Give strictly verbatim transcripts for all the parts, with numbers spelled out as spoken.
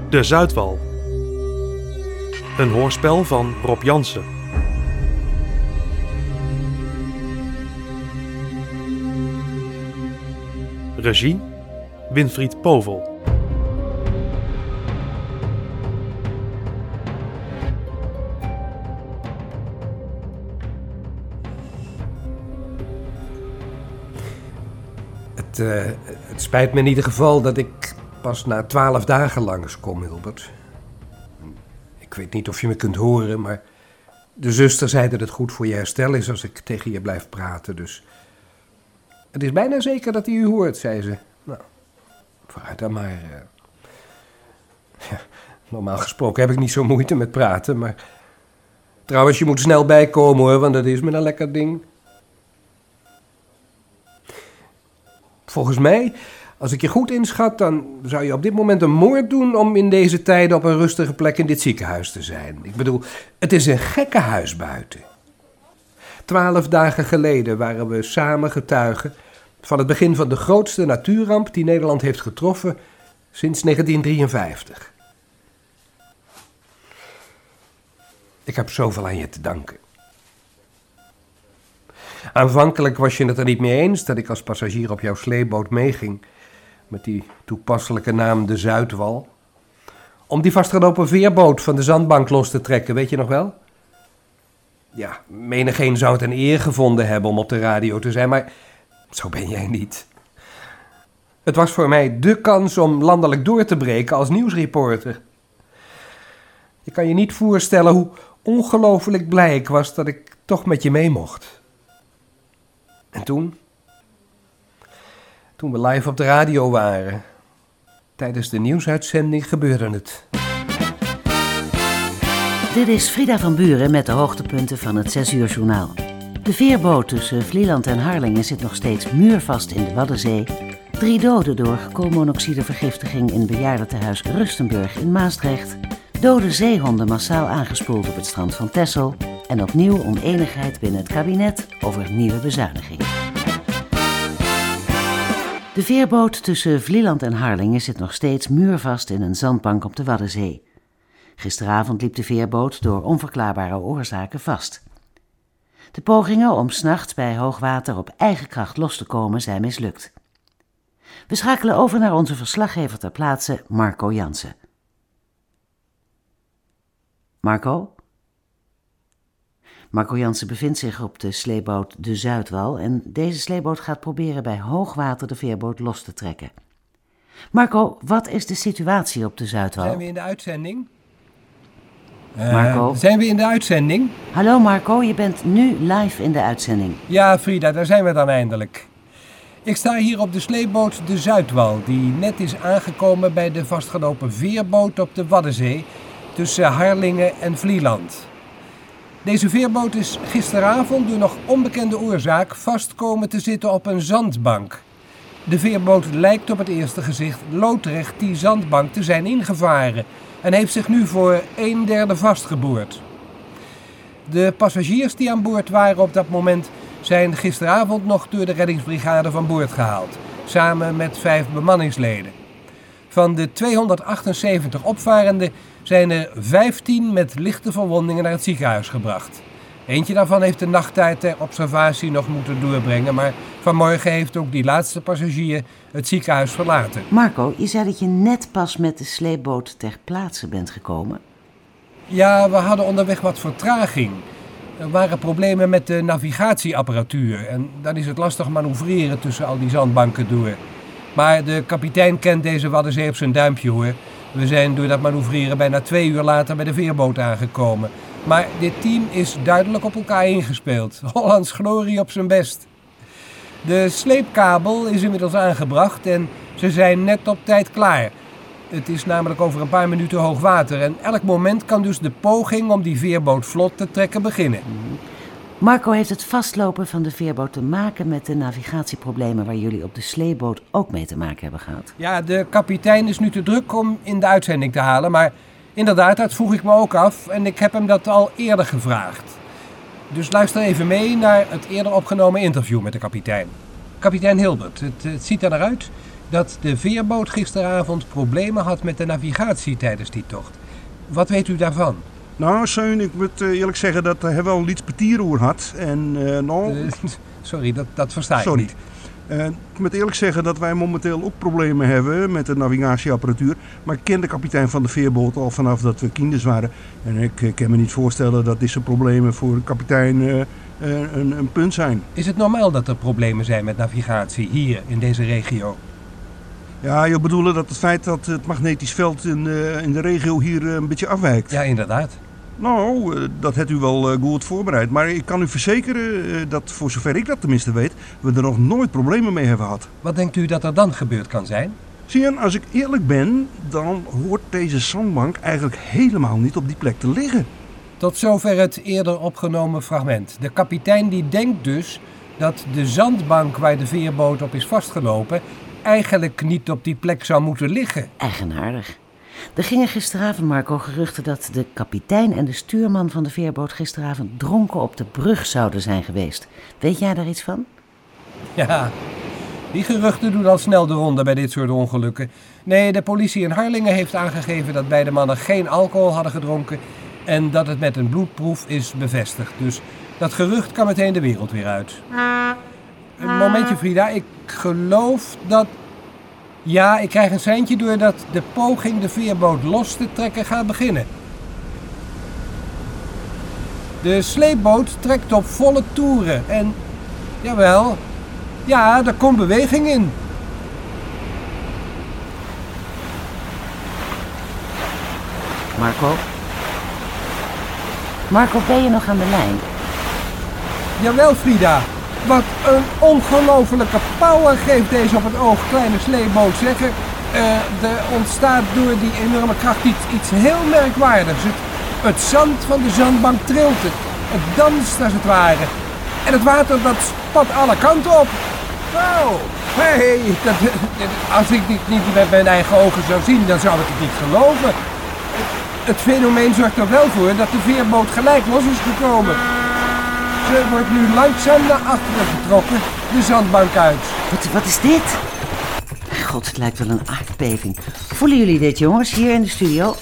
De Zuidwal. Een hoorspel van Rob Jansen. Regie Winfried Povel. Het, uh, het spijt me in ieder geval dat ik pas na twaalf dagen langskom, Hilbert. Ik weet niet of je me kunt horen, maar de zuster zei dat het goed voor je herstel is als ik tegen je blijf praten, dus... Het is bijna zeker dat hij u hoort, zei ze. Nou, vooruit dan maar. Uh... Ja, normaal gesproken heb ik niet zo moeite met praten, maar... Trouwens, je moet snel bijkomen hoor, want dat is me een lekker ding. Volgens mij, als ik je goed inschat, dan zou je op dit moment een moord doen om in deze tijden op een rustige plek in dit ziekenhuis te zijn. Ik bedoel, het is een gekkenhuis buiten. Twaalf dagen geleden waren we samen getuigen van het begin van de grootste natuurramp die Nederland heeft getroffen sinds negentien drieënvijftig. Ik heb zoveel aan je te danken. Aanvankelijk was je het er niet mee eens dat ik als passagier op jouw sleepboot meeging, met die toepasselijke naam de Zuidwal, om die vastgelopen veerboot van de zandbank los te trekken, weet je nog wel? Ja, menigeen zou het een eer gevonden hebben om op de radio te zijn, maar zo ben jij niet. Het was voor mij dé kans om landelijk door te breken als nieuwsreporter. Je kan je niet voorstellen hoe ongelooflijk blij ik was dat ik toch met je mee mocht. En toen? Toen we live op de radio waren, tijdens de nieuwsuitzending gebeurde het. Dit is Frida van Buren met de hoogtepunten van het zes uur journaal. De veerboot tussen Vlieland en Harlingen zit nog steeds muurvast in de Waddenzee. Drie doden door koolmonoxidevergiftiging in bejaardentehuis Rustenburg in Maastricht. Dode zeehonden massaal aangespoeld op het strand van Texel. En opnieuw oneenigheid binnen het kabinet over nieuwe bezuinigingen. De veerboot tussen Vlieland en Harlingen zit nog steeds muurvast in een zandbank op de Waddenzee. Gisteravond liep de veerboot door onverklaarbare oorzaken vast. De pogingen om 's nachts bij hoogwater op eigen kracht los te komen zijn mislukt. We schakelen over naar onze verslaggever ter plaatse, Marco Jansen. Marco? Marco Jansen bevindt zich op de sleepboot de Zuidwal en deze sleepboot gaat proberen bij hoogwater de veerboot los te trekken. Marco, wat is de situatie op de Zuidwal? Zijn we in de uitzending? Marco? Uh, zijn we in de uitzending? Hallo Marco, je bent nu live in de uitzending. Ja, Frida, daar zijn we dan eindelijk. Ik sta hier op de sleepboot de Zuidwal, die net is aangekomen bij de vastgelopen veerboot op de Waddenzee tussen Harlingen en Vlieland. Deze veerboot is gisteravond door nog onbekende oorzaak vast komen te zitten op een zandbank. De veerboot lijkt op het eerste gezicht loodrecht die zandbank te zijn ingevaren en heeft zich nu voor een derde vastgeboord. De passagiers die aan boord waren op dat moment zijn gisteravond nog door de reddingsbrigade van boord gehaald, samen met vijf bemanningsleden. Van de tweehonderdachtenzeventig opvarenden zijn er vijftien met lichte verwondingen naar het ziekenhuis gebracht. Eentje daarvan heeft de nachttijd ter observatie nog moeten doorbrengen, maar vanmorgen heeft ook die laatste passagier het ziekenhuis verlaten. Marco, je zei dat je net pas met de sleepboot ter plaatse bent gekomen. Ja, we hadden onderweg wat vertraging. Er waren problemen met de navigatieapparatuur en dan is het lastig manoeuvreren tussen al die zandbanken door. Maar de kapitein kent deze Waddenzee op zijn duimpje hoor. We zijn door dat manoeuvreren bijna twee uur later bij de veerboot aangekomen. Maar dit team is duidelijk op elkaar ingespeeld. Hollands glorie op zijn best. De sleepkabel is inmiddels aangebracht en ze zijn net op tijd klaar. Het is namelijk over een paar minuten hoog water en elk moment kan dus de poging om die veerboot vlot te trekken beginnen. Marco, heeft het vastlopen van de veerboot te maken met de navigatieproblemen waar jullie op de sleepboot ook mee te maken hebben gehad? Ja, de kapitein is nu te druk om in de uitzending te halen, maar inderdaad, dat vroeg ik me ook af en ik heb hem dat al eerder gevraagd. Dus luister even mee naar het eerder opgenomen interview met de kapitein. Kapitein Hilbert, het, het ziet er naar uit. dat de veerboot gisteravond problemen had met de navigatie tijdens die tocht. Wat weet u daarvan? Nou, Seun, ik moet eerlijk zeggen dat hij wel iets petieroer had. En, uh, nou... Uh, sorry, dat, dat versta ik sorry. niet. Uh, ik moet eerlijk zeggen dat wij momenteel ook problemen hebben met de navigatieapparatuur. Maar ik ken de kapitein van de veerboot al vanaf dat we kinders waren. En ik uh, kan me niet voorstellen dat deze problemen voor de kapitein uh, uh, een, een punt zijn. Is het normaal dat er problemen zijn met navigatie hier in deze regio? Ja, je bedoelt dat het feit dat het magnetisch veld in, uh, in de regio hier uh, een beetje afwijkt. Ja, inderdaad. Nou, uh, dat hebt u wel uh, goed voorbereid. Maar ik kan u verzekeren uh, dat, voor zover ik dat tenminste weet, we er nog nooit problemen mee hebben gehad. Wat denkt u dat er dan gebeurd kan zijn? Zie je, als ik eerlijk ben, dan hoort deze zandbank eigenlijk helemaal niet op die plek te liggen. Tot zover het eerder opgenomen fragment. De kapitein die denkt dus dat de zandbank waar de veerboot op is vastgelopen eigenlijk niet op die plek zou moeten liggen. Eigenaardig. Er gingen gisteravond, Marco, geruchten dat de kapitein en de stuurman van de veerboot gisteravond dronken op de brug zouden zijn geweest. Weet jij daar iets van? Ja, die geruchten doen al snel de ronde bij dit soort ongelukken. Nee, de politie in Harlingen heeft aangegeven dat beide mannen geen alcohol hadden gedronken en dat het met een bloedproef is bevestigd. Dus dat gerucht kan meteen de wereld weer uit. Een momentje, Frida. Ik geloof dat... Ja, ik krijg een seintje door dat de poging de veerboot los te trekken gaat beginnen. De sleepboot trekt op volle toeren en... Jawel, ja, er komt beweging in. Marco? Marco, ben je nog aan de lijn? Jawel, Frida. Wat een ongelofelijke power geeft deze op het oog kleine sleepboot, zeg. Uh, er ontstaat door die enorme kracht iets, iets heel merkwaardigs. Het, het zand van de zandbank trilt. Het, het danst als het ware. En het water dat spat alle kanten op. Wow, hey, dat, als ik dit niet met mijn eigen ogen zou zien, dan zou ik het niet geloven. Het, het fenomeen zorgt er wel voor dat de veerboot gelijk los is gekomen. Ze wordt nu langzaam naar achteren getrokken, de zandbank uit. Wat, wat is dit? God, het lijkt wel een aardbeving. Voelen jullie dit, jongens, hier in de studio?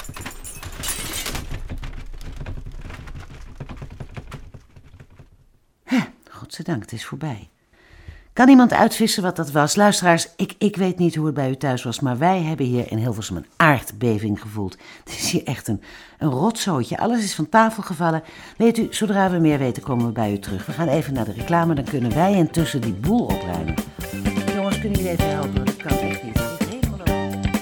Hè, godzijdank, het is voorbij. Kan iemand uitvissen wat dat was? Luisteraars, ik, ik weet niet hoe het bij u thuis was, maar wij hebben hier in Hilversum een aardbeving gevoeld. Het is hier echt een, een rotzootje. Alles is van tafel gevallen. Weet u, zodra we meer weten komen we bij u terug. We gaan even naar de reclame, dan kunnen wij intussen die boel opruimen. Jongens, kunnen jullie even helpen? Dat kan echt niet. Het is helemaal over.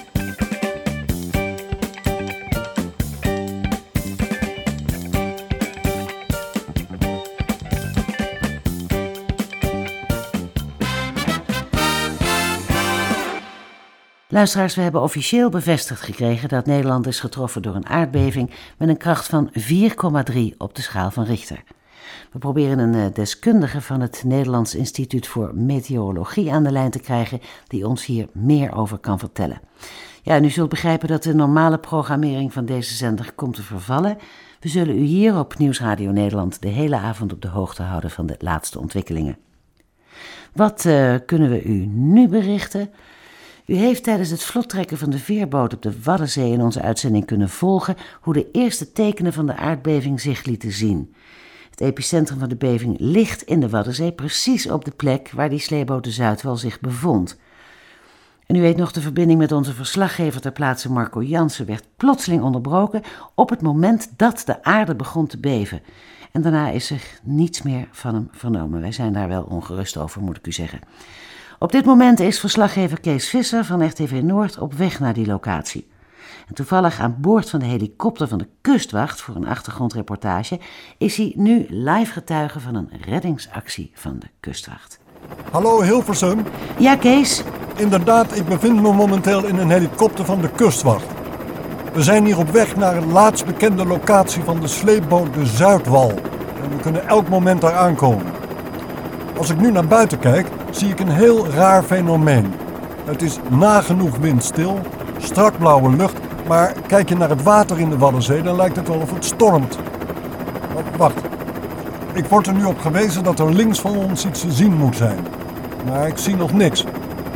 Luisteraars, we hebben officieel bevestigd gekregen dat Nederland is getroffen door een aardbeving met een kracht van vier komma drie op de schaal van Richter. We proberen een deskundige van het Nederlands Instituut voor Meteorologie aan de lijn te krijgen die ons hier meer over kan vertellen. Ja, en u zult begrijpen dat de normale programmering van deze zender komt te vervallen. We zullen u hier op Nieuwsradio Nederland de hele avond op de hoogte houden van de laatste ontwikkelingen. Wat uh, kunnen we u nu berichten? U heeft tijdens het vlottrekken van de veerboot op de Waddenzee in onze uitzending kunnen volgen hoe de eerste tekenen van de aardbeving zich lieten zien. Het epicentrum van de beving ligt in de Waddenzee, precies op de plek waar die sleepboot de Zuidwal zich bevond. En u weet nog, de verbinding met onze verslaggever ter plaatse Marco Jansen werd plotseling onderbroken op het moment dat de aarde begon te beven. En daarna is er niets meer van hem vernomen. Wij zijn daar wel ongerust over, moet ik u zeggen. Op dit moment is verslaggever Kees Visser van R T V Noord op weg naar die locatie. En toevallig aan boord van de helikopter van de kustwacht voor een achtergrondreportage is hij nu live getuige van een reddingsactie van de kustwacht. Hallo Hilversum. Ja, Kees? Inderdaad, ik bevind me momenteel in een helikopter van de kustwacht. We zijn hier op weg naar de laatst bekende locatie van de sleepboot de Zuidwal. En we kunnen elk moment daar aankomen. Als ik nu naar buiten kijk, zie ik een heel raar fenomeen. Het is nagenoeg windstil, strak blauwe lucht, maar kijk je naar het water in de Waddenzee, dan lijkt het wel of het stormt. Wacht, ik word er nu op gewezen dat er links van ons iets te zien moet zijn. Maar ik zie nog niks.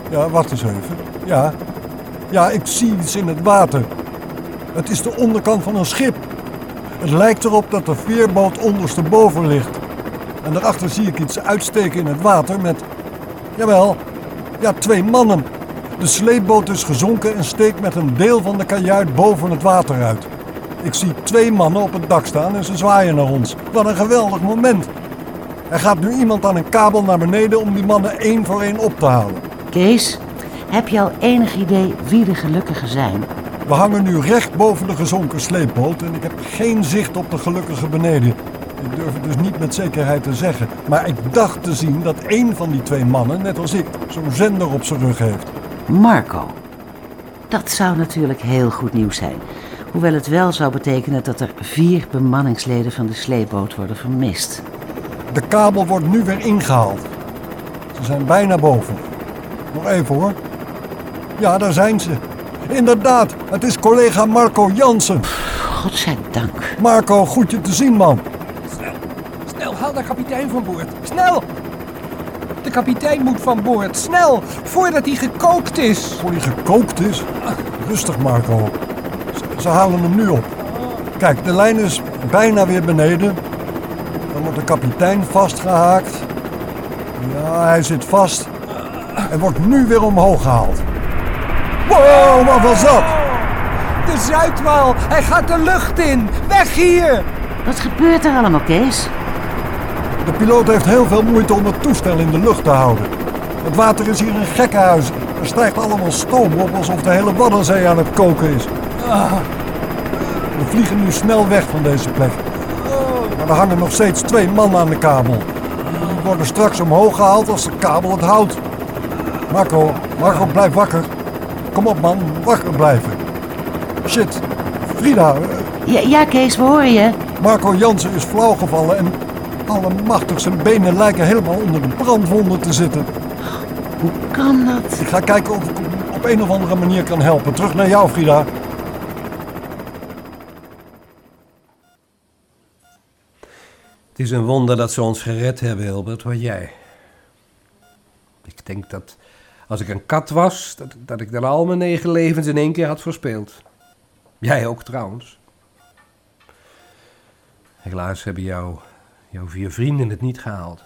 Ja, wacht eens even. Ja. Ja, ik zie iets in het water. Het is de onderkant van een schip. Het lijkt erop dat de veerboot ondersteboven ligt. En daarachter zie ik iets uitsteken in het water met... Jawel, ja, twee mannen. De sleepboot is gezonken en steekt met een deel van de kajuit boven het water uit. Ik zie twee mannen op het dak staan en ze zwaaien naar ons. Wat een geweldig moment. Er gaat nu iemand aan een kabel naar beneden om die mannen één voor één op te halen. Kees, heb je al enig idee wie de gelukkigen zijn? We hangen nu recht boven de gezonken sleepboot en ik heb geen zicht op de gelukkigen beneden. Ik durf het dus niet met zekerheid te zeggen. Maar ik dacht te zien dat één van die twee mannen, net als ik, zo'n zender op zijn rug heeft. Marco. Dat zou natuurlijk heel goed nieuws zijn. Hoewel het wel zou betekenen dat er vier bemanningsleden van de sleepboot worden vermist. De kabel wordt nu weer ingehaald. Ze zijn bijna boven. Nog even hoor. Ja, daar zijn ze. Inderdaad, het is collega Marco Jansen. Godzijdank. Marco, goed je te zien, man. Snel, snel, haal de kapitein van boord. Snel! De kapitein moet van boord, snel, voordat hij gekookt is. Voor die gekookt is? Rustig, Marco. Ze, ze halen hem nu op. Kijk, de lijn is bijna weer beneden. Dan wordt de kapitein vastgehaakt. Ja, hij zit vast. En wordt nu weer omhoog gehaald. Wow, wat was dat? De Zuidwal, hij gaat de lucht in. Weg hier! Wat gebeurt er allemaal, Kees? De piloot heeft heel veel moeite om het toestel in de lucht te houden. Het water is hier een gekkenhuis. Er stijgt allemaal stoom op alsof de hele Waddenzee aan het koken is. We vliegen nu snel weg van deze plek. Maar er hangen nog steeds twee mannen aan de kabel. Die worden straks omhoog gehaald als de kabel het houdt. Marco, Marco, blijf wakker. Kom op man, wakker blijven. Shit, Frida. Ja, ja, Kees, we horen je. Marco Jansen is flauwgevallen en allemachtig zijn benen lijken helemaal onder de brandwonden te zitten. Hoe kan dat? Ik ga kijken of ik hem op een of andere manier kan helpen. Terug naar jou, Frida. Het is een wonder dat ze ons gered hebben, Hilbert, wat jij. Ik denk dat als ik een kat was, dat, dat ik dan al mijn negen levens in één keer had verspeeld. Jij ook trouwens. Helaas hebben jou, jouw vier vrienden het niet gehaald.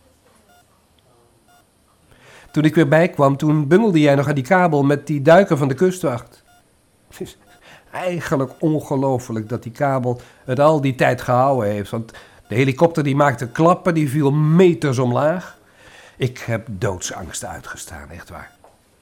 Toen ik weer bijkwam, toen bungelde jij nog aan die kabel met die duiker van de kustwacht. Het is eigenlijk ongelooflijk dat die kabel het al die tijd gehouden heeft. Want de helikopter die maakte klappen, die viel meters omlaag. Ik heb doodsangst uitgestaan, echt waar.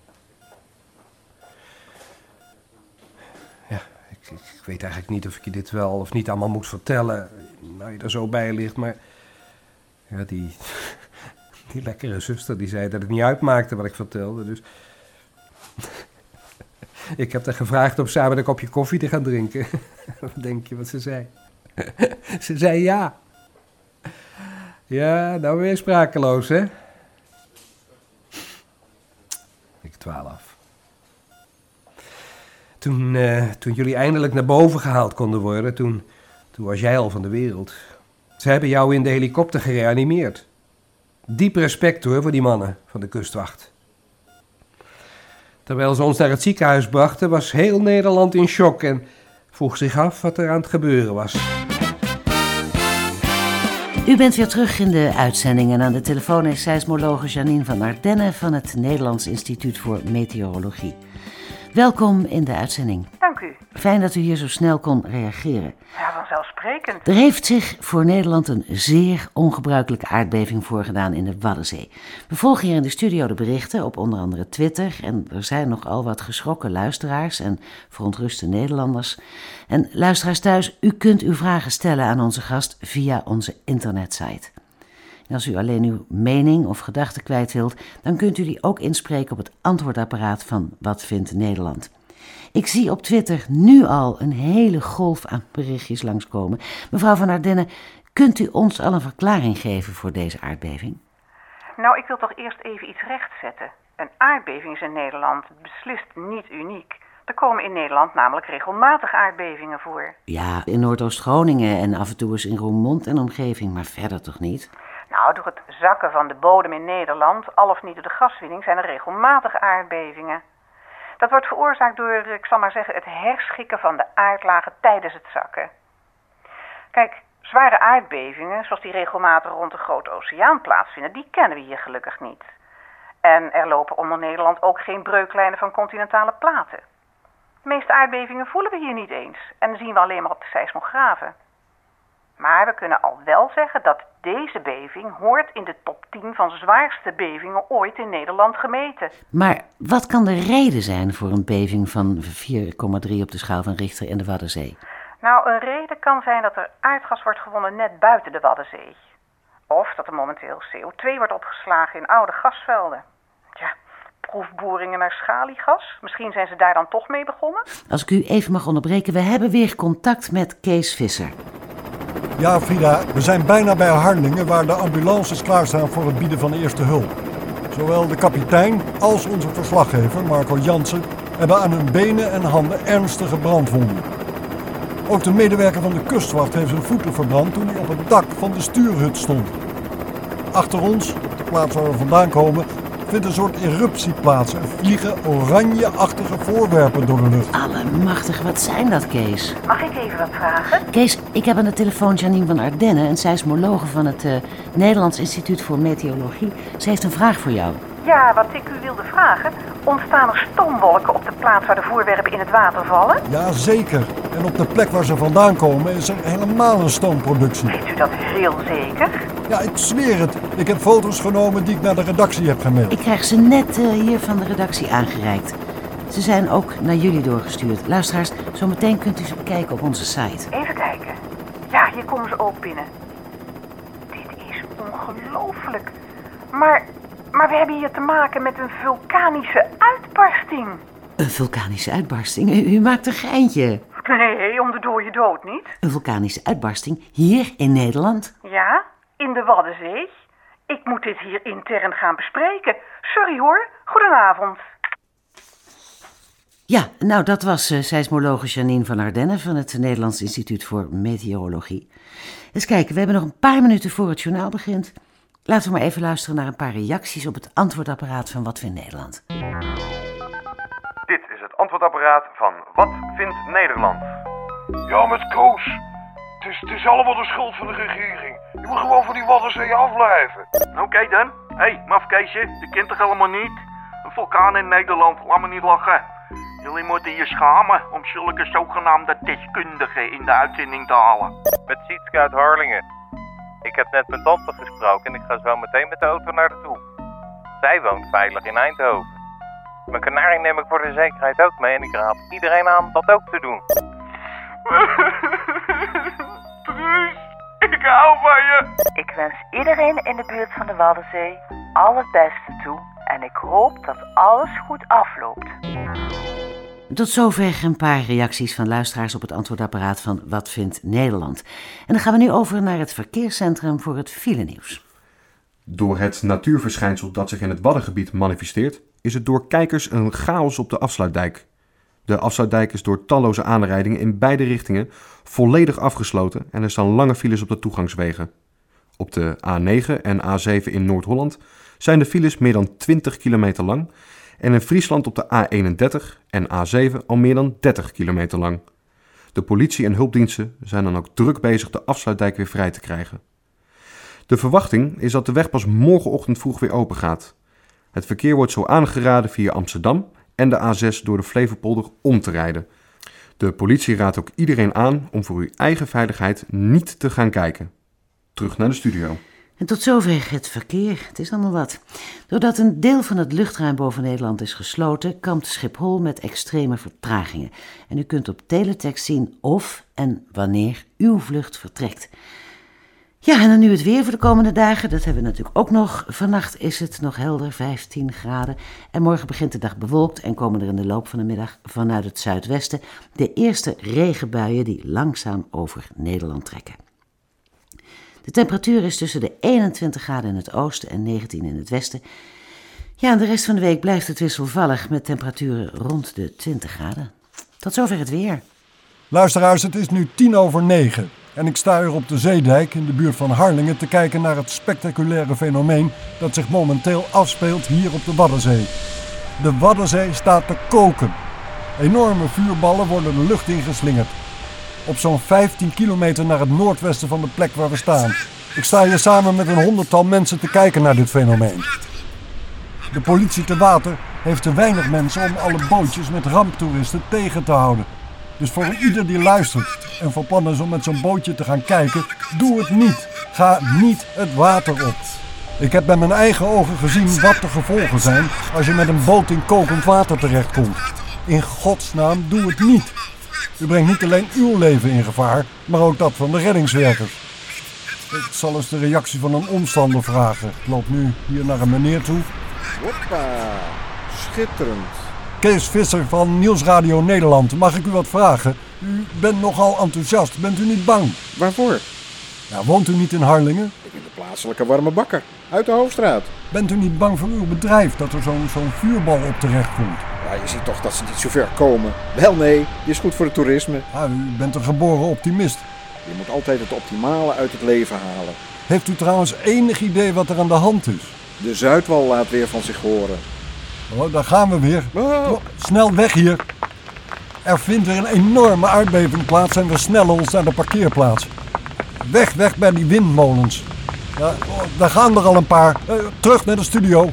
Ja, ik, ik weet eigenlijk niet of ik je dit wel of niet allemaal moet vertellen. Nou je er zo bij ligt, maar... Ja, die, die lekkere zuster die zei dat het niet uitmaakte wat ik vertelde, dus... Ik heb haar gevraagd om samen een kopje koffie te gaan drinken. Wat denk je wat ze zei? Ze zei ja. Ja, nou weer sprakeloos, hè? Ik dwaal af. Toen, uh, toen jullie eindelijk naar boven gehaald konden worden, toen, toen was jij al van de wereld. Ze hebben jou in de helikopter gereanimeerd. Diep respect hoor voor die mannen van de kustwacht. Terwijl ze ons naar het ziekenhuis brachten, was heel Nederland in shock en vroeg zich af wat er aan het gebeuren was. U bent weer terug in de uitzending en aan de telefoon is seismologe Janine van Ardenne van het Nederlands Instituut voor Meteorologie. Welkom in de uitzending. Dank u. Fijn dat u hier zo snel kon reageren. Ja, vanzelfsprekend. Er heeft zich voor Nederland een zeer ongebruikelijke aardbeving voorgedaan in de Waddenzee. We volgen hier in de studio de berichten op onder andere Twitter en er zijn nogal wat geschrokken luisteraars en verontruste Nederlanders. En luisteraars thuis, u kunt uw vragen stellen aan onze gast via onze internetsite. En als u alleen uw mening of gedachten kwijt wilt, dan kunt u die ook inspreken op het antwoordapparaat van Wat Vindt Nederland. Ik zie op Twitter nu al een hele golf aan berichtjes langskomen. Mevrouw van Ardenne, kunt u ons al een verklaring geven voor deze aardbeving? Nou, ik wil toch eerst even iets rechtzetten. Een aardbeving is in Nederland beslist niet uniek. Er komen in Nederland namelijk regelmatig aardbevingen voor. Ja, in Noordoost-Groningen en af en toe eens in Roermond en omgeving, maar verder toch niet? Nou, Nou, door het zakken van de bodem in Nederland, al of niet door de gaswinning, zijn er regelmatig aardbevingen. Dat wordt veroorzaakt door, ik zal maar zeggen, het herschikken van de aardlagen tijdens het zakken. Kijk, zware aardbevingen, zoals die regelmatig rond de Grote Oceaan plaatsvinden, die kennen we hier gelukkig niet. En er lopen onder Nederland ook geen breuklijnen van continentale platen. De meeste aardbevingen voelen we hier niet eens en zien we alleen maar op de seismografen. Maar we kunnen al wel zeggen dat deze beving hoort in de top tien van zwaarste bevingen ooit in Nederland gemeten. Maar wat kan de reden zijn voor een beving van vier komma drie op de schaal van Richter in de Waddenzee? Nou, een reden kan zijn dat er aardgas wordt gewonnen net buiten de Waddenzee. Of dat er momenteel C O twee wordt opgeslagen in oude gasvelden. Ja, proefboringen naar schaliegas. Misschien zijn ze daar dan toch mee begonnen? Als ik u even mag onderbreken, we hebben weer contact met Kees Visser. Ja, Frida, we zijn bijna bij Harlingen waar de ambulances klaarstaan voor het bieden van eerste hulp. Zowel de kapitein als onze verslaggever, Marco Jansen, hebben aan hun benen en handen ernstige brandwonden. Ook de medewerker van de kustwacht heeft zijn voeten verbrand toen hij op het dak van de stuurhut stond. Achter ons, op de plaats waar we vandaan komen, vindt een soort eruptie plaats. Er vliegen oranje-achtige voorwerpen door de lucht. Allemachtig, wat zijn dat, Kees? Mag ik even wat vragen? Kees, ik heb aan de telefoon Janine van Ardenne, een seismologe van het uh, Nederlands Instituut voor Meteorologie. Ze heeft een vraag voor jou. Ja, wat ik u wilde vragen. Ontstaan er stoomwolken op de plaats waar de voorwerpen in het water vallen? Ja, zeker. En op de plek waar ze vandaan komen is er helemaal een stoomproductie. Weet u dat heel zeker? Ja, ik zweer het. Ik heb foto's genomen die ik naar de redactie heb gemaild. Ik krijg ze net uh, hier van de redactie aangereikt. Ze zijn ook naar jullie doorgestuurd. Luisteraars, zometeen kunt u ze bekijken op onze site. Even kijken. Ja, hier komen ze ook binnen. Dit is ongelooflijk. Maar, maar we hebben hier te maken met een vulkanische uitbarsting. Een vulkanische uitbarsting? U, u maakt een geintje. Nee, om de dode dood niet. Een vulkanische uitbarsting hier in Nederland? Ja, in de Waddenzee. Ik moet dit hier intern gaan bespreken. Sorry hoor, goedenavond. Ja, nou dat was uh, seismologe Janine van Ardenne van het Nederlands Instituut voor Meteorologie. Eens kijken, we hebben nog een paar minuten voor het journaal begint. Laten we maar even luisteren naar een paar reacties op het antwoordapparaat van Wat Vindt Nederland. Dit is het antwoordapparaat van Wat Vindt Nederland? Ja, met Koos. Het is, het is allemaal de schuld van de regering. Je moet gewoon van die Waddenzee afblijven. Oké okay dan. Hé, hey, mafkeesje, dat kent toch helemaal niet? Een vulkaan in Nederland, laat me niet lachen. Jullie moeten je schamen om zulke zogenaamde deskundigen in de uitzending te halen. Met Sietske uit Harlingen. Ik heb net mijn tante gesproken en ik ga zo meteen met de auto naar haar toe. Zij woont veilig in Eindhoven. Mijn kanarie neem ik voor de zekerheid ook mee en ik raad iedereen aan dat ook te doen. Truus, ik hou van je. Ik wens iedereen in de buurt van de Waddenzee al het beste toe. En ik hoop dat alles goed afloopt. Tot zover een paar reacties van luisteraars op het antwoordapparaat van Wat Vindt Nederland. En dan gaan we nu over naar het verkeerscentrum voor het filenieuws. Door het natuurverschijnsel dat zich in het Waddengebied manifesteert, is het door kijkers een chaos op de afsluitdijk. De afsluitdijk is door talloze aanrijdingen in beide richtingen volledig afgesloten en er staan lange files op de toegangswegen. Op de A negen en A zeven in Noord-Holland zijn de files meer dan twintig kilometer lang en in Friesland op de A eenendertig en A zeven al meer dan dertig kilometer lang. De politie en hulpdiensten zijn dan ook druk bezig de afsluitdijk weer vrij te krijgen. De verwachting is dat de weg pas morgenochtend vroeg weer open gaat. Het verkeer wordt zo aangeraden via Amsterdam en de A zes door de Flevopolder om te rijden. De politie raadt ook iedereen aan om voor uw eigen veiligheid niet te gaan kijken. Terug naar de studio. En tot zover het verkeer. Het is allemaal wat. Doordat een deel van het luchtruim boven Nederland is gesloten, kampt Schiphol met extreme vertragingen. En u kunt op teletext zien of en wanneer uw vlucht vertrekt. Ja, en dan nu het weer voor de komende dagen. Dat hebben we natuurlijk ook nog. Vannacht is het nog helder, vijftien graden. En morgen begint de dag bewolkt en komen er in de loop van de middag vanuit het zuidwesten de eerste regenbuien die langzaam over Nederland trekken. De temperatuur is tussen de eenentwintig graden in het oosten en negentien in het westen. Ja, en de rest van de week blijft het wisselvallig met temperaturen rond de twintig graden. Tot zover het weer. Luisteraars, het is nu tien over negen. En ik sta hier op de Zeedijk in de buurt van Harlingen te kijken naar het spectaculaire fenomeen dat zich momenteel afspeelt hier op de Waddenzee. De Waddenzee staat te koken. Enorme vuurballen worden de lucht ingeslingerd. Op zo'n vijftien kilometer naar het noordwesten van de plek waar we staan. Ik sta hier samen met een honderdtal mensen te kijken naar dit fenomeen. De politie te water heeft te weinig mensen om alle bootjes met ramptoeristen tegen te houden. Dus voor ieder die luistert en van plan is om met zo'n bootje te gaan kijken, doe het niet. Ga niet het water op. Ik heb met mijn eigen ogen gezien wat de gevolgen zijn als je met een boot in kokend water terechtkomt. In godsnaam, doe het niet. U brengt niet alleen uw leven in gevaar, maar ook dat van de reddingswerkers. Ik zal eens de reactie van een omstander vragen. Ik loop nu hier naar een meneer toe. Hoppa, schitterend. Kees Visser van Nieuwsradio Nederland. Mag ik u wat vragen? U bent nogal enthousiast. Bent u niet bang? Waarvoor? Nou, woont u niet in Harlingen? Ik ben de plaatselijke warme bakker. Uit de Hoofdstraat. Bent u niet bang voor uw bedrijf dat er zo'n zo'n vuurbal op terecht komt? Ja, je ziet toch dat ze niet zo ver komen. Wel nee, die is goed voor het toerisme. Ja, u bent een geboren optimist. Je moet altijd het optimale uit het leven halen. Heeft u trouwens enig idee wat er aan de hand is? De Zuidwal laat weer van zich horen. Oh, daar gaan we weer. Oh. Oh, snel weg hier. Er vindt weer een enorme aardbeving plaats en we snellen ons naar de parkeerplaats. Weg, weg bij die windmolens. Ja, oh, daar gaan er al een paar. Uh, terug naar de studio.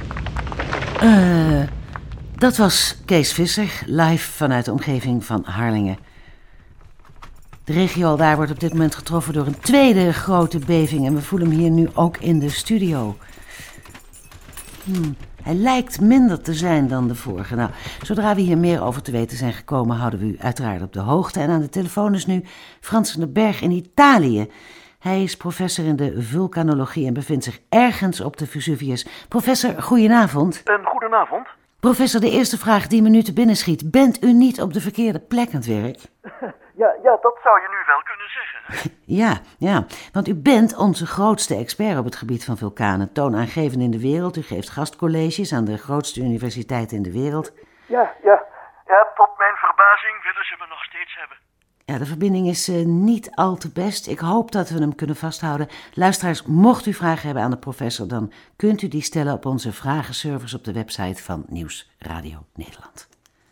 Uh, dat was Kees Visser, live vanuit de omgeving van Harlingen. De regio al daar wordt op dit moment getroffen door een tweede grote beving en we voelen hem hier nu ook in de studio. Hmm, hij lijkt minder te zijn dan de vorige. Nou, zodra we hier meer over te weten zijn gekomen, houden we u uiteraard op de hoogte. En aan de telefoon is nu Frans van den Berg in Italië. Hij is professor in de vulkanologie en bevindt zich ergens op de Vesuvius. Professor, goedenavond. Een goedenavond. Professor, de eerste vraag die me nu te binnen schiet. Bent u niet op de verkeerde plek aan het werk? Ja, ja, dat zou je nu wel kunnen zeggen. Ja, ja, want u bent onze grootste expert op het gebied van vulkanen. Toonaangevend in de wereld. U geeft gastcolleges aan de grootste universiteiten in de wereld. Ja, ja. Ja, tot mijn verbazing willen ze me nog steeds hebben. Ja, de verbinding is uh, niet al te best. Ik hoop dat we hem kunnen vasthouden. Luisteraars, mocht u vragen hebben aan de professor, dan kunt u die stellen op onze vragenservice op de website van Nieuwsradio Nederland.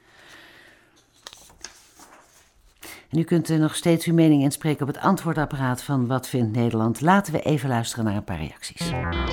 En u kunt uh, nog steeds uw mening inspreken op het antwoordapparaat van Wat vindt Nederland. Laten we even luisteren naar een paar reacties.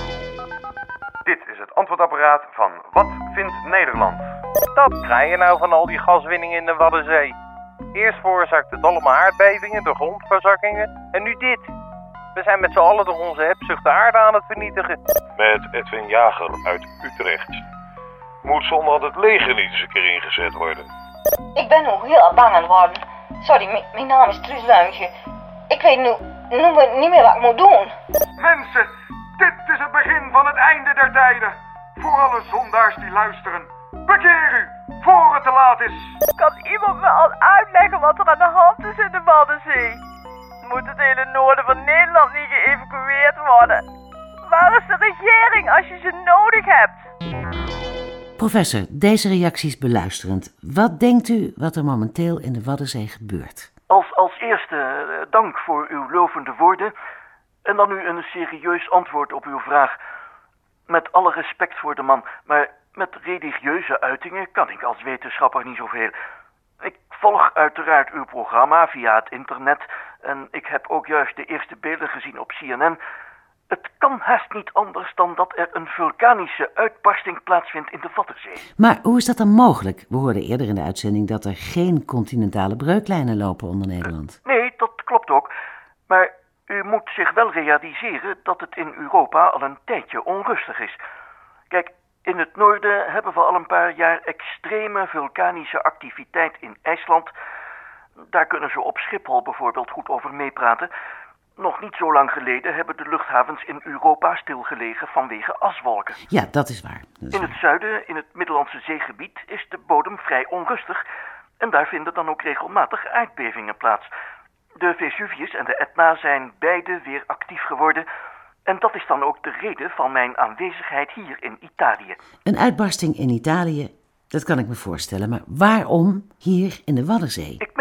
Dit is het antwoordapparaat van Wat vindt Nederland? Dat krijg je nou van al die gaswinning in de Waddenzee. Eerst veroorzaakt het allemaal aardbevingen door grondverzakkingen en nu dit. We zijn met z'n allen door onze hebzucht de aarde aan het vernietigen. Met Edwin Jager uit Utrecht. Moet zondag het leger niet eens een keer ingezet worden? Ik ben nog heel bang aan het worden. Sorry, m- mijn naam is Truus Luintje. Ik weet nu, nu niet meer wat ik moet doen. Mensen, dit is het begin van het einde der tijden. Voor alle zondaars die luisteren. Bekeer u, voor het te laat is. Kan iemand me al uitleggen wat er aan de hand is in de Waddenzee? Moet het hele noorden van Nederland niet geëvacueerd worden? Waar is de regering als je ze nodig hebt? Professor, deze reacties beluisterend. Wat denkt u wat er momenteel in de Waddenzee gebeurt? Als, als eerste, uh, dank voor uw lovende woorden. En dan nu een serieus antwoord op uw vraag. Met alle respect voor de man, maar met religieuze uitingen kan ik als wetenschapper niet zoveel. Ik volg uiteraard uw programma via het internet en ik heb ook juist de eerste beelden gezien op C N N. Het kan haast niet anders dan dat er een vulkanische uitbarsting plaatsvindt in de Waddenzee. Maar hoe is dat dan mogelijk? We hoorden eerder in de uitzending dat er geen continentale breuklijnen lopen onder Nederland. Nee, dat klopt ook. Maar u moet zich wel realiseren dat het in Europa al een tijdje onrustig is. Kijk, in het noorden hebben we al een paar jaar extreme vulkanische activiteit in IJsland. Daar kunnen ze op Schiphol bijvoorbeeld goed over meepraten. Nog niet zo lang geleden hebben de luchthavens in Europa stilgelegen vanwege aswolken. Ja, dat is waar. Dat is in waar. het zuiden, in het Middellandse zeegebied, is de bodem vrij onrustig. En daar vinden dan ook regelmatig aardbevingen plaats. De Vesuvius en de Etna zijn beide weer actief geworden. En dat is dan ook de reden van mijn aanwezigheid hier in Italië. Een uitbarsting in Italië, dat kan ik me voorstellen. Maar waarom hier in de Waddenzee? Ik meende het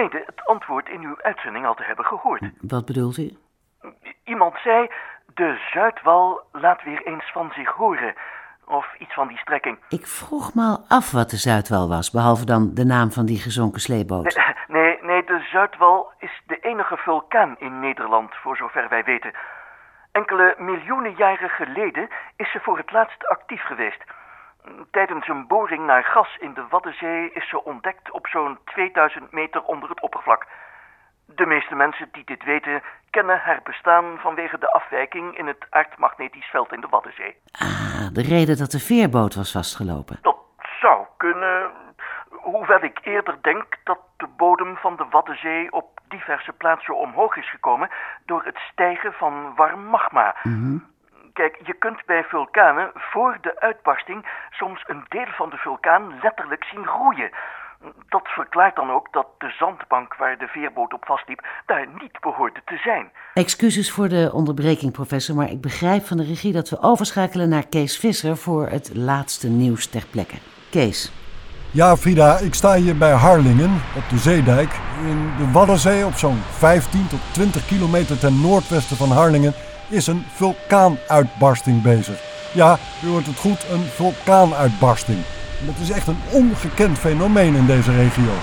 antwoord in uw uitzending al te hebben gehoord. Wat bedoelt u? Iemand zei, de Zuidwal laat weer eens van zich horen. Of iets van die strekking. Ik vroeg me al af wat de Zuidwal was, behalve dan de naam van die gezonken sleepboot. Nee, nee, nee, de Zuidwal is de enige vulkaan in Nederland, voor zover wij weten. Enkele miljoenen jaren geleden is ze voor het laatst actief geweest. Tijdens een boring naar gas in de Waddenzee is ze ontdekt op zo'n tweeduizend meter onder het oppervlak. De meeste mensen die dit weten, kennen haar bestaan vanwege de afwijking in het aardmagnetisch veld in de Waddenzee. Ah, de reden dat de veerboot was vastgelopen. Dat zou kunnen, hoewel ik eerder denk dat de bodem van de Waddenzee op diverse plaatsen omhoog is gekomen door het stijgen van warm magma. Mm-hmm. Kijk, je kunt bij vulkanen voor de uitbarsting soms een deel van de vulkaan letterlijk zien groeien. Dat verklaart dan ook dat de zandbank waar de veerboot op vastliep daar niet behoorde te zijn. Excuses voor de onderbreking, professor, maar ik begrijp van de regie dat we overschakelen naar Kees Visser voor het laatste nieuws ter plekke. Kees. Ja, Frida, ik sta hier bij Harlingen op de Zeedijk. In de Waddenzee, op zo'n vijftien tot twintig kilometer ten noordwesten van Harlingen, is een vulkaanuitbarsting bezig. Ja, u hoort het goed, een vulkaanuitbarsting. En dat is echt een ongekend fenomeen in deze regio.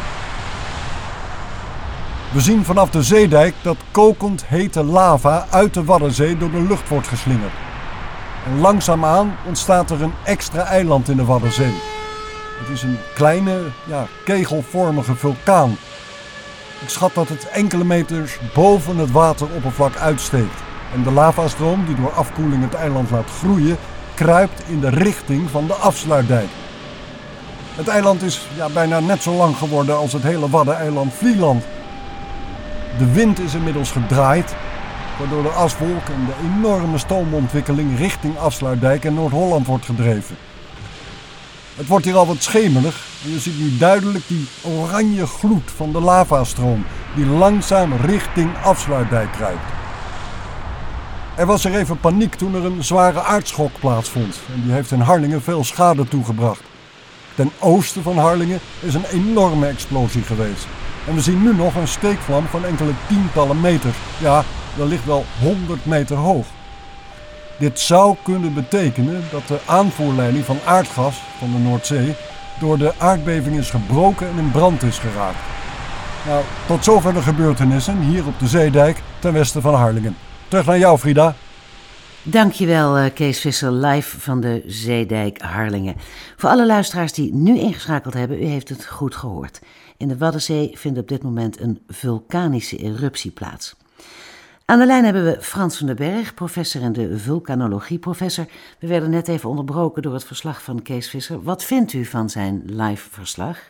We zien vanaf de Zeedijk dat kokend hete lava uit de Waddenzee door de lucht wordt geslingerd. En langzaamaan ontstaat er een extra eiland in de Waddenzee. Het is een kleine, ja, kegelvormige vulkaan. Ik schat dat het enkele meters boven het wateroppervlak uitsteekt. En de lavastroom die door afkoeling het eiland laat groeien, kruipt in de richting van de afsluitdijk. Het eiland is ja, bijna net zo lang geworden als het hele Waddeneiland Vlieland. De wind is inmiddels gedraaid, waardoor de aswolk en de enorme stoomontwikkeling richting Afsluitdijk en Noord-Holland wordt gedreven. Het wordt hier al wat schemerig en je ziet nu duidelijk die oranje gloed van de lavastroom die langzaam richting Afsluitdijk kruipt. Er was er even paniek toen er een zware aardschok plaatsvond en die heeft in Harlingen veel schade toegebracht. Ten oosten van Harlingen is een enorme explosie geweest. En we zien nu nog een steekvlam van enkele tientallen meters. Ja, dat ligt wel honderd meter hoog. Dit zou kunnen betekenen dat de aanvoerleiding van aardgas van de Noordzee door de aardbeving is gebroken en in brand is geraakt. Nou, tot zover de gebeurtenissen hier op de Zeedijk ten westen van Harlingen. Terug naar jou, Frida. Dankjewel, Kees Visser, live van de Zeedijk Harlingen. Voor alle luisteraars die nu ingeschakeld hebben, u heeft het goed gehoord. In de Waddenzee vindt op dit moment een vulkanische eruptie plaats. Aan de lijn hebben we Frans van den Berg, professor in de vulkanologie. Professor, we werden net even onderbroken door het verslag van Kees Visser. Wat vindt u van zijn live verslag?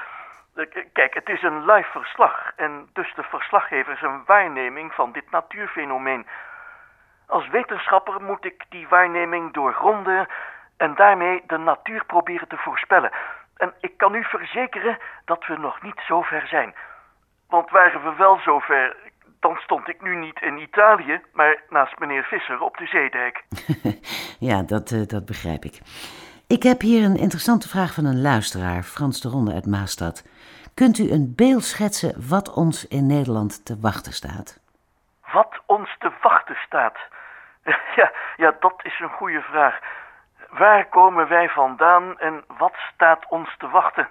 Kijk, het is een live verslag en dus de verslaggever is een waarneming van dit natuurfenomeen. Als wetenschapper moet ik die waarneming doorgronden en daarmee de natuur proberen te voorspellen. En ik kan u verzekeren dat we nog niet zo ver zijn. Want waren we wel zo ver, dan stond ik nu niet in Italië, maar naast meneer Visser op de Zeedijk. Ja, dat, uh, dat begrijp ik. Ik heb hier een interessante vraag van een luisteraar, Frans de Ronde uit Maastad. Kunt u een beeld schetsen wat ons in Nederland te wachten staat? Wat ons te wachten staat? Ja, ja, dat is een goede vraag. Waar komen wij vandaan en wat staat ons te wachten?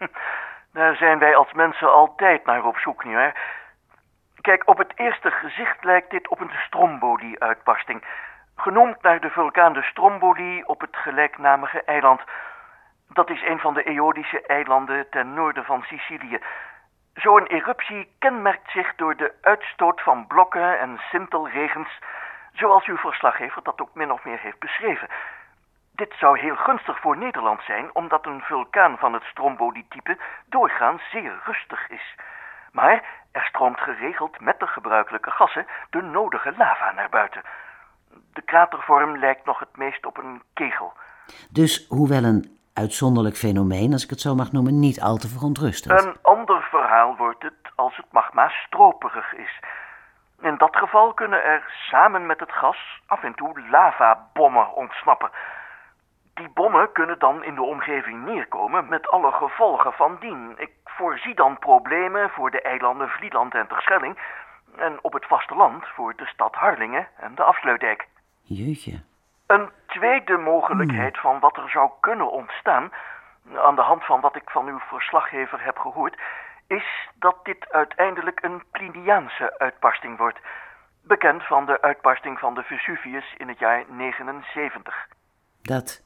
Daar zijn wij als mensen altijd naar op zoek, nietwaar? Kijk, op het eerste gezicht lijkt dit op een Stromboli-uitbarsting. Genoemd naar de vulkaan de Stromboli op het gelijknamige eiland. Dat is een van de Eolische eilanden ten noorden van Sicilië. Zo'n eruptie kenmerkt zich door de uitstoot van blokken en sintelregens, zoals uw verslaggever dat ook min of meer heeft beschreven. Dit zou heel gunstig voor Nederland zijn, omdat een vulkaan van het Stromboli-type doorgaans zeer rustig is. Maar er stroomt geregeld met de gebruikelijke gassen de nodige lava naar buiten. De kratervorm lijkt nog het meest op een kegel. Dus hoewel een uitzonderlijk fenomeen, als ik het zo mag noemen, niet al te verontrustend. Een ander verhaal wordt het als het magma stroperig is. In dat geval kunnen er samen met het gas af en toe lavabommen ontsnappen. Die bommen kunnen dan in de omgeving neerkomen met alle gevolgen van dien. Ik voorzie dan problemen voor de eilanden Vlieland en Terschelling en op het vasteland voor de stad Harlingen en de afsluitdijk. Jeetje. Een tweede mogelijkheid van wat er zou kunnen ontstaan, aan de hand van wat ik van uw verslaggever heb gehoord, is dat dit uiteindelijk een Pliniaanse uitbarsting wordt. Bekend van de uitbarsting van de Vesuvius in het jaar negenenzeventig. Dat...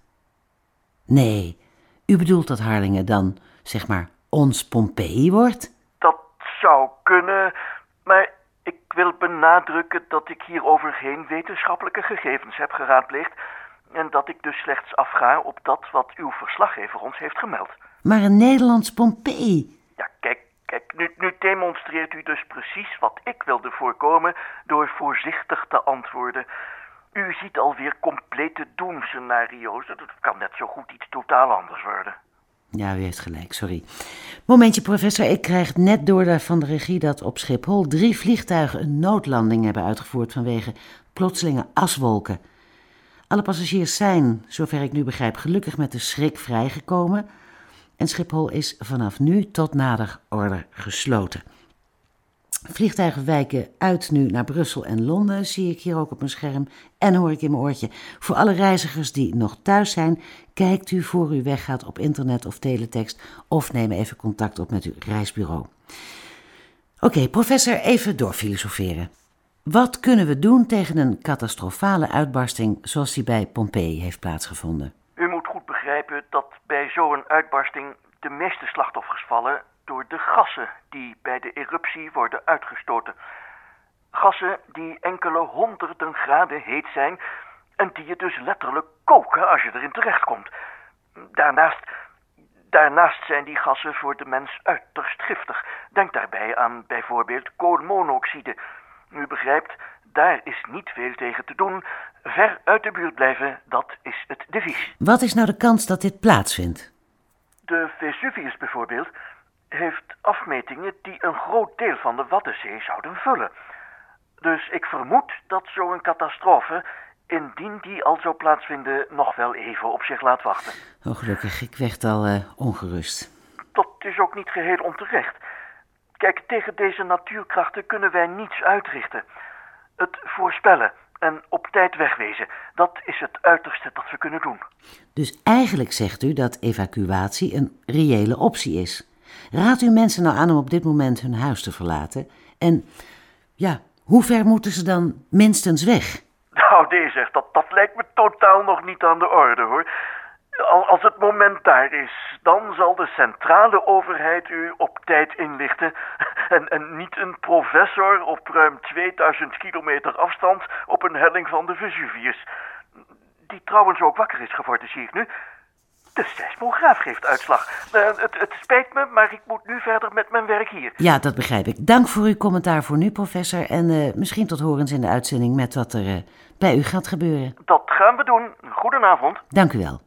Nee, u bedoelt dat Harlingen dan, zeg maar, ons Pompeii wordt? Dat zou kunnen, maar ik wil benadrukken dat ik hierover geen wetenschappelijke gegevens heb geraadpleegd en dat ik dus slechts afga op dat wat uw verslaggever ons heeft gemeld. Maar een Nederlands Pompeii? Ja, kijk, kijk, nu, nu demonstreert u dus precies wat ik wilde voorkomen door voorzichtig te antwoorden. U ziet alweer complete doemscenario's. Dat kan net zo goed iets totaal anders worden. Ja, u heeft gelijk, sorry. Momentje, professor. Ik krijg net door van de regie dat op Schiphol drie vliegtuigen een noodlanding hebben uitgevoerd vanwege plotselinge aswolken. Alle passagiers zijn, zover ik nu begrijp, gelukkig met de schrik vrijgekomen. En Schiphol is vanaf nu tot nader order gesloten. Vliegtuigen wijken uit nu naar Brussel en Londen, zie ik hier ook op mijn scherm. En hoor ik in mijn oortje. Voor alle reizigers die nog thuis zijn, kijkt u voor u weggaat op internet of teletext of neem even contact op met uw reisbureau. Oké, okay, professor, even doorfilosoferen. Wat kunnen we doen tegen een catastrofale uitbarsting zoals die bij Pompeii heeft plaatsgevonden? U moet goed begrijpen dat bij zo'n uitbarsting de meeste slachtoffers vallen door de gassen die bij de eruptie worden uitgestoten. Gassen die enkele honderden graden heet zijn en die je dus letterlijk koken als je erin terechtkomt. Daarnaast, daarnaast zijn die gassen voor de mens uiterst giftig. Denk daarbij aan bijvoorbeeld koolmonoxide. U begrijpt, daar is niet veel tegen te doen. Ver uit de buurt blijven, dat is het devies. Wat is nou de kans dat dit plaatsvindt? De Vesuvius bijvoorbeeld heeft afmetingen die een groot deel van de Waddenzee zouden vullen. Dus ik vermoed dat zo'n catastrofe, indien die al zou plaatsvinden, nog wel even op zich laat wachten. Oh, gelukkig. Ik werd al uh, ongerust. Dat is ook niet geheel onterecht. Kijk, tegen deze natuurkrachten kunnen wij niets uitrichten. Het voorspellen en op tijd wegwezen, dat is het uiterste dat we kunnen doen. Dus eigenlijk zegt u dat evacuatie een reële optie is. Raadt u mensen nou aan om op dit moment hun huis te verlaten? En ja, hoe ver moeten ze dan minstens weg? Nou, deze zegt, dat, dat lijkt me totaal nog niet aan de orde, hoor. Als het moment daar is, dan zal de centrale overheid u op tijd inlichten. En, en niet een professor op ruim tweeduizend kilometer afstand op een helling van de Vesuvius. Die trouwens ook wakker is geworden, zie ik nu. De seismograaf geeft uitslag. Uh, het, het spijt me, maar ik moet nu verder met mijn werk hier. Ja, dat begrijp ik. Dank voor uw commentaar voor nu, professor. En uh, misschien tot horens in de uitzending met wat er uh, bij u gaat gebeuren. Dat gaan we doen. Goedenavond. Dank u wel.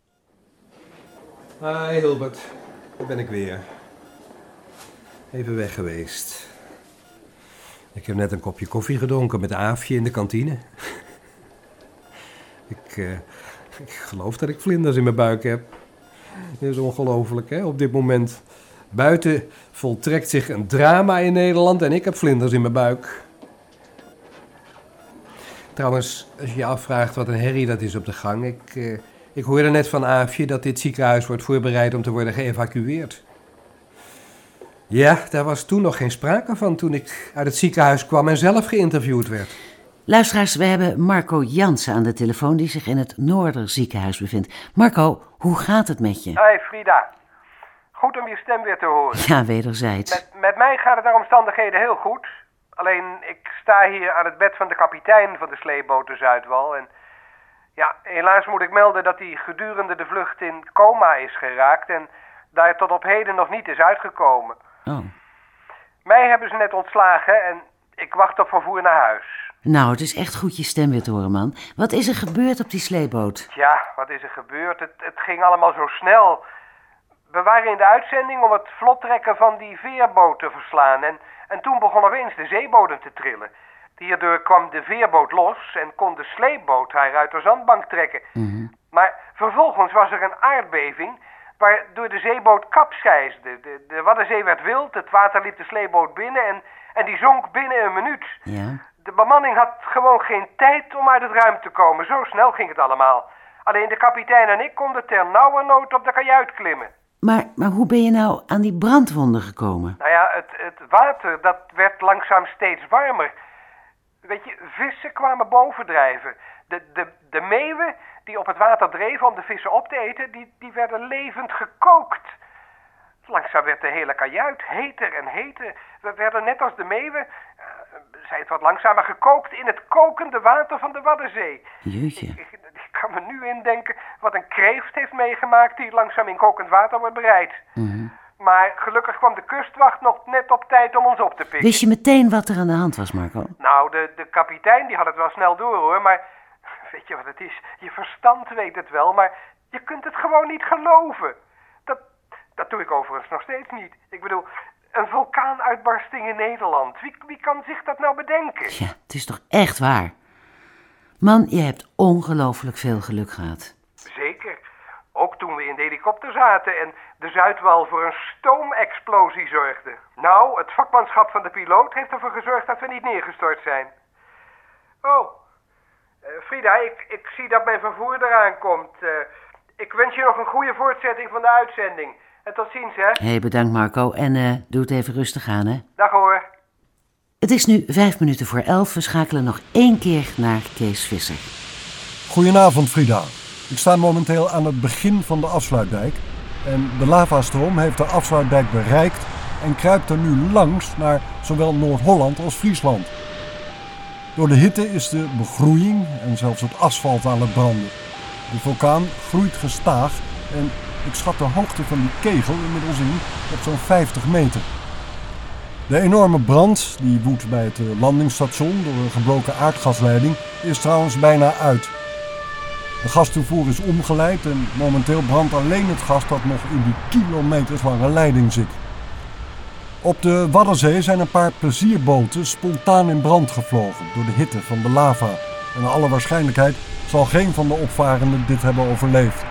Hi Hilbert, daar ben ik weer. Even weg geweest. Ik heb net een kopje koffie gedronken met Aafje in de kantine. ik, uh, ik geloof dat ik vlinders in mijn buik heb. Dat is ongelooflijk, hè, op dit moment. Buiten voltrekt zich een drama in Nederland en ik heb vlinders in mijn buik. Trouwens, als je je afvraagt wat een herrie dat is op de gang, ik... Uh, Ik hoorde net van Aafje dat dit ziekenhuis wordt voorbereid om te worden geëvacueerd. Ja, daar was toen nog geen sprake van toen ik uit het ziekenhuis kwam en zelf geïnterviewd werd. Luisteraars, we hebben Marco Jansen aan de telefoon die zich in het Noorderziekenhuis bevindt. Marco, hoe gaat het met je? Hoi Frida. Goed om je stem weer te horen. Ja, wederzijds. Met, met mij gaat het naar omstandigheden heel goed. Alleen, ik sta hier aan het bed van de kapitein van de sleepboot de Zuidwal en... Ja, helaas moet ik melden dat hij gedurende de vlucht in coma is geraakt en daar tot op heden nog niet is uitgekomen. Oh. Mij hebben ze net ontslagen en ik wacht op vervoer naar huis. Nou, het is echt goed je stem weer te horen, man. Wat is er gebeurd op die sleepboot? Ja, wat is er gebeurd? Het, het ging allemaal zo snel. We waren in de uitzending om het vlottrekken van die veerboot te verslaan en, en toen begon opeens de zeebodem te trillen. Hierdoor kwam de veerboot los en kon de sleepboot haar uit de zandbank trekken. Mm-hmm. Maar vervolgens was er een aardbeving waardoor de zeeboot kapseisde. De, de Waddenzee werd wild, het water liep de sleepboot binnen en, en die zonk binnen een minuut. Ja. De bemanning had gewoon geen tijd om uit het ruim te komen. Zo snel ging het allemaal. Alleen de kapitein en ik konden ter nauwernood op de kajuit klimmen. Maar, maar hoe ben je nou aan die brandwonden gekomen? Nou ja, het, het water, dat werd langzaam steeds warmer. Weet je, vissen kwamen bovendrijven. De, de, de meeuwen die op het water dreven om de vissen op te eten, die, die werden levend gekookt. Langzaam werd de hele kajuit heter en heter. We werden net als de meeuwen, uh, zij het wat langzamer, gekookt in het kokende water van de Waddenzee. Jeetje. Ik, ik, ik kan me nu indenken wat een kreeft heeft meegemaakt die langzaam in kokend water wordt bereid. Mm-hmm. Maar gelukkig kwam de kustwacht nog net op tijd om ons op te pikken. Wist je meteen wat er aan de hand was, Marco? Nou, de, de kapitein die had het wel snel door hoor, maar weet je wat het is? Je verstand weet het wel, maar je kunt het gewoon niet geloven. Dat, dat doe ik overigens nog steeds niet. Ik bedoel, een vulkaanuitbarsting in Nederland. Wie, wie kan zich dat nou bedenken? Ja, het is toch echt waar? Man, je hebt ongelooflijk veel geluk gehad. Zeker. Ook toen we in de helikopter zaten en de Zuidwal voor een stoomexplosie zorgde. Nou, het vakmanschap van de piloot heeft ervoor gezorgd dat we niet neergestort zijn. Oh, uh, Frida, ik, ik zie dat mijn vervoer eraan komt. Uh, ik wens je nog een goede voortzetting van de uitzending. En tot ziens, hè. Hé, hey, bedankt Marco. En uh, doe het even rustig aan, hè. Dag hoor. Het is nu vijf minuten voor elf. We schakelen nog één keer naar Kees Visser. Goedenavond, Frida. Ik sta momenteel aan het begin van de afsluitdijk. En de lavastroom heeft de afsluitdijk bereikt en kruipt er nu langs naar zowel Noord-Holland als Friesland. Door de hitte is de begroeiing en zelfs het asfalt aan het branden. De vulkaan groeit gestaag en ik schat de hoogte van die kegel inmiddels in op zo'n vijftig meter. De enorme brand die woedt bij het landingsstation door een gebroken aardgasleiding is trouwens bijna uit. De gastoevoer is omgeleid en momenteel brandt alleen het gas dat nog in die kilometerslange leiding zit. Op de Waddenzee zijn een paar plezierboten spontaan in brand gevlogen door de hitte van de lava. En naar alle waarschijnlijkheid zal geen van de opvarenden dit hebben overleefd.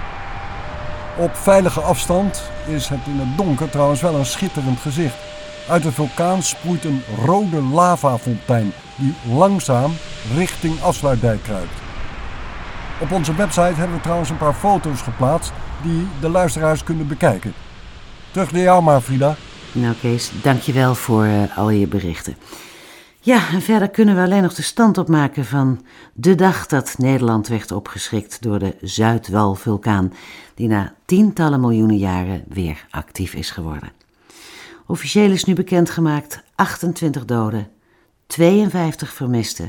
Op veilige afstand is het in het donker trouwens wel een schitterend gezicht. Uit de vulkaan sproeit een rode lavafontein die langzaam richting afsluitdijk kruipt. Op onze website hebben we trouwens een paar foto's geplaatst die de luisteraars kunnen bekijken. Terug naar jou maar, Frida. Nou Kees, dankjewel voor uh, al je berichten. Ja, en verder kunnen we alleen nog de stand opmaken van de dag dat Nederland werd opgeschrikt door de Zuidwal-vulkaan, die na tientallen miljoenen jaren weer actief is geworden. Officieel is nu bekendgemaakt achtentwintig doden, tweeënvijftig vermisten,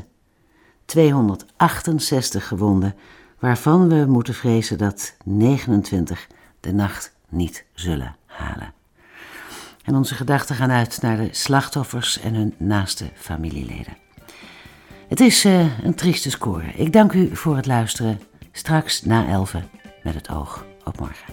tweehonderdachtenzestig gewonden, waarvan we moeten vrezen dat negenentwintig de nacht niet zullen halen. En onze gedachten gaan uit naar de slachtoffers en hun naaste familieleden. Het is uh, een trieste score. Ik dank u voor het luisteren. Straks na elven met het oog op morgen.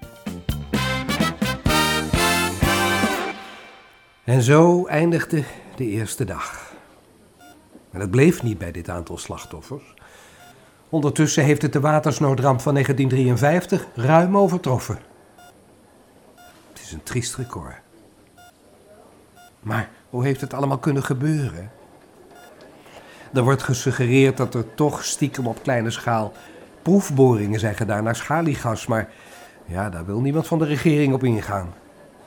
En zo eindigde de eerste dag. En het bleef niet bij dit aantal slachtoffers. Ondertussen heeft het de watersnoodramp van negentien drieënvijftig ruim overtroffen. Het is een triest record. Maar hoe heeft het allemaal kunnen gebeuren? Er wordt gesuggereerd dat er toch stiekem op kleine schaal proefboringen zijn gedaan naar schaliegas, maar ja, daar wil niemand van de regering op ingaan.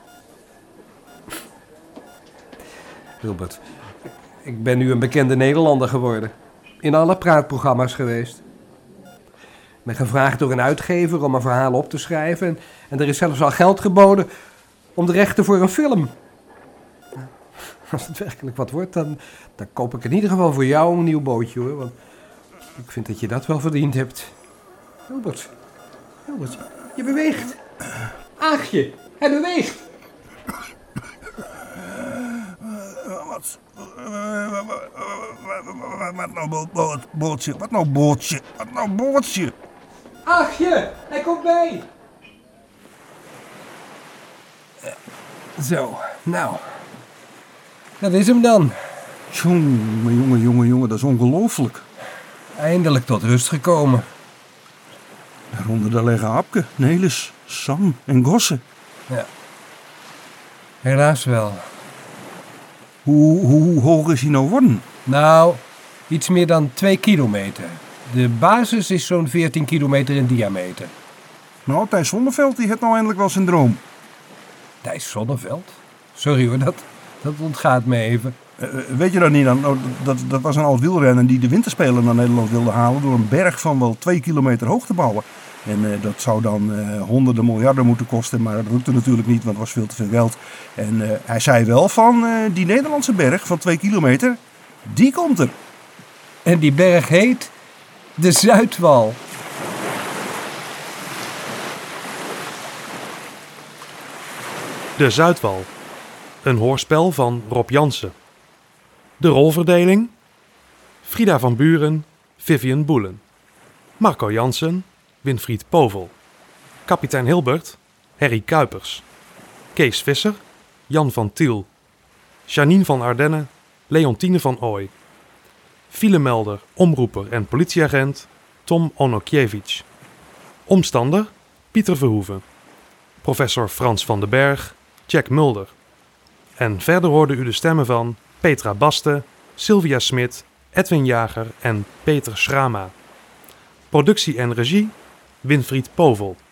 Wilbert, ik ben nu een bekende Nederlander geworden. In alle praatprogramma's geweest. Ik ben gevraagd door een uitgever om een verhaal op te schrijven. En, en er is zelfs al geld geboden om de rechten voor een film. Als het werkelijk wat wordt, dan, dan koop ik in ieder geval voor jou een nieuw bootje, hoor. Want ik vind dat je dat wel verdiend hebt. Wilbert, Wilbert, je beweegt. Aagje, hij beweegt. Wat, wat nou bootje? Wat nou bootje? Wat nou bootje? Aagje, hij komt bij. Zo, nou. Dat is hem dan. Jongen, jongen, jongen, jongen, dat is ongelooflijk. Eindelijk tot rust gekomen. Daaronder daar liggen Hapke, Nelis, Sam en Gosse. Ja. Helaas wel. Hoe, hoe hoog is hij nou worden? Nou, iets meer dan twee kilometer. De basis is zo'n veertien kilometer in diameter. Nou, Thijs Zonneveld die heeft nou eindelijk wel zijn droom. Thijs Zonneveld? Sorry hoor, dat, dat ontgaat me even. Uh, weet je dat niet dan? Oh, dat, dat was een oud wielrenner die de winterspelen naar Nederland wilde halen door een berg van wel twee kilometer hoog te bouwen. En uh, dat zou dan uh, honderden miljarden moeten kosten, maar dat lukte natuurlijk niet, want het was veel te veel geld. En uh, hij zei wel van, uh, die Nederlandse berg van twee kilometer, die komt er. En die berg heet de Zuidwal. De Zuidwal. Een hoorspel van Rob Jansen. De rolverdeling: Frida van Buren, Vivian Boelen. Marco Jansen, Winfried Povel. Kapitein Hilbert, Harry Kuipers. Kees Visser, Jan van Tiel. Janine van Ardenne, Leontine van Ooy. Filemelder, omroeper en politieagent, Tom Onokjevic. Omstander, Pieter Verhoeven. Professor Frans van den Berg, Jack Mulder. En verder hoorde u de stemmen van Petra Baste, Sylvia Smit, Edwin Jager en Peter Schrama. Productie en regie, Winfried Povel.